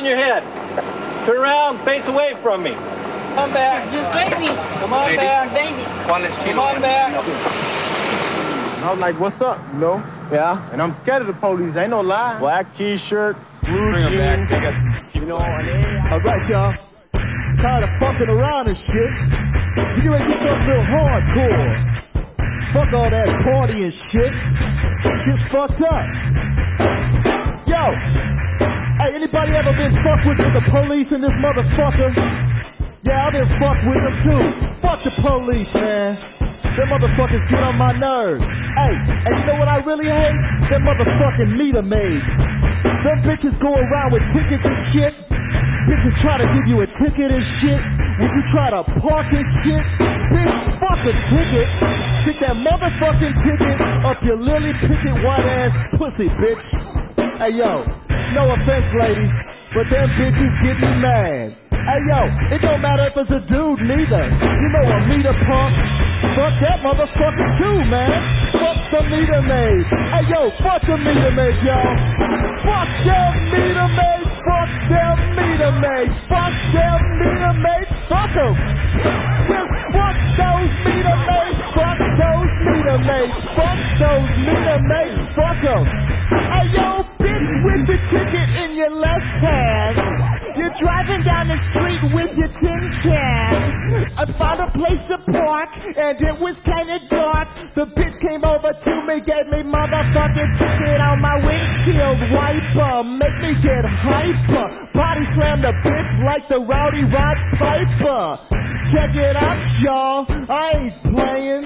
your head. Turn around, face away from me. Come back. Just baby. Come on back. Baby. Come on back. And I was like, what's up, you know? Yeah. And I'm scared of the police, ain't no lie. Black t-shirt, blue jeans. You know, all right, y'all. Tired of fucking around and shit. You can get something real hardcore. Fuck all that party and shit. Shit's fucked up. Yo, hey, anybody ever been fucked with the police in this motherfucker? Yeah, I've been fucked with them too. Fuck the police, man. Them motherfuckers get on my nerves. Hey, and you know what I really hate? Them motherfucking meter maids. Them bitches go around with tickets and shit. Bitches try to give you a ticket and shit. When you try to park and shit, bitch, fuck a ticket. Stick that motherfucking ticket up your lily picket white ass pussy, bitch. Hey yo, no offense ladies, but them bitches get me mad. Hey yo, it don't matter if it's a dude neither. You know a meter pump. Fuck that motherfucker too, man. Fuck the meter maid. Hey yo, fuck the meter maid, y'all. Fuck them meter maids. Fuck them meter maids. Fuck them meter maids. Fuck them. Just fuck those meter maids. Fuck those meter maids. Fuck those meter maids. Fuck them. Hey yo, bitch with the ticket in your left hand. You're driving down the street with your tin can. I found a place to park and it was kinda dark. The bitch came over to me, gave me motherfucking ticket on my windshield wiper. Make me get hyper. Body slam the bitch like the Rowdy Rod Piper. Check it out, y'all. I ain't playing.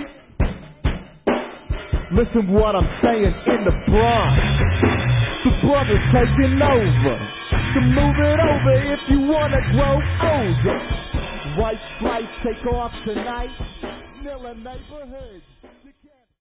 Listen what I'm saying in the Bronx. The brothers taking over. So move it over if you wanna grow older. White flight take off tonight. Miller neighborhoods.